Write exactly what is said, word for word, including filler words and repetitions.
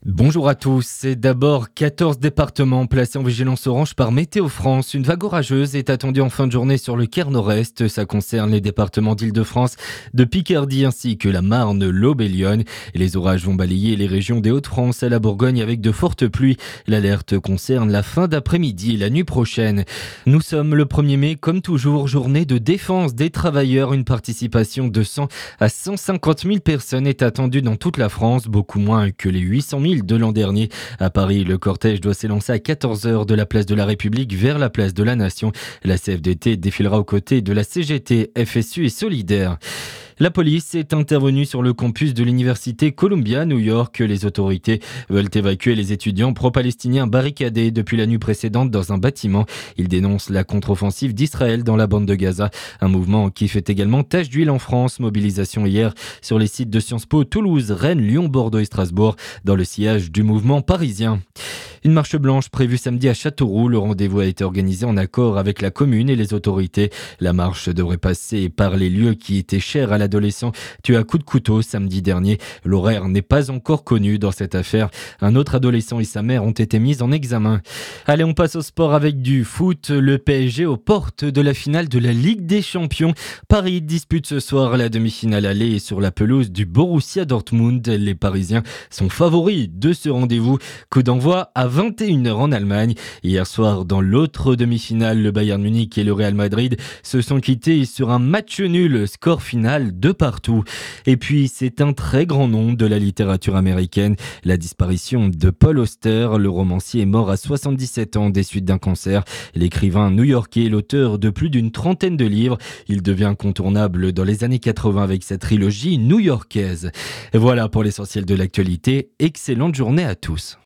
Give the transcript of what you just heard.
Bonjour à tous. C'est d'abord quatorze départements placés en vigilance orange par Météo France. Une vague orageuse est attendue en fin de journée sur le Caire Nord-Est. Ça concerne les départements d'Île-de-France, de Picardie ainsi que la Marne, l'Aube et Lyon. Et les orages vont balayer les régions des Hauts-de-France à la Bourgogne avec de fortes pluies. L'alerte concerne la fin d'après-midi et la nuit prochaine. Nous sommes le premier mai, comme toujours, journée de défense des travailleurs. Une participation de cent à cent cinquante mille personnes est attendue dans toute la France, beaucoup moins que les huit cent mille de l'an dernier. À Paris, le cortège doit s'élancer à quatorze heures de la place de la République vers la place de la Nation. La C F D T défilera aux côtés de la C G T, F S U et Solidaire. La police est intervenue sur le campus de l'université Columbia, New York. Les autorités veulent évacuer les étudiants pro-palestiniens barricadés depuis la nuit précédente dans un bâtiment. Ils dénoncent la contre-offensive d'Israël dans la bande de Gaza. Un mouvement qui fait également tache d'huile en France. Mobilisation hier sur les sites de Sciences Po, Toulouse, Rennes, Lyon, Bordeaux et Strasbourg dans le sillage du mouvement parisien. Une marche blanche prévue samedi à Châteauroux. Le rendez-vous a été organisé en accord avec la commune et les autorités. La marche devrait passer par les lieux qui étaient chers à l'adolescent tué à coups de couteau samedi dernier. L'horaire n'est pas encore connu dans cette affaire. Un autre adolescent et sa mère ont été mis en examen. Allez, on passe au sport avec du foot. Le P S G aux portes de la finale de la Ligue des Champions. Paris dispute ce soir la demi-finale aller sur la pelouse du Borussia Dortmund. Les Parisiens sont favoris de ce rendez-vous. Coup d'envoi à vingt et une heures en Allemagne. Hier soir, dans l'autre demi-finale, le Bayern Munich et le Real Madrid se sont quittés sur un match nul, score final de partout. Et puis, c'est un très grand nom de la littérature américaine. La disparition de Paul Auster, le romancier est mort à soixante-dix-sept ans des suites d'un cancer. L'écrivain new-yorkais est l'auteur de plus d'une trentaine de livres. Il devient incontournable dans les années quatre-vingts avec sa trilogie new-yorkaise. Et voilà pour l'essentiel de l'actualité. Excellente journée à tous.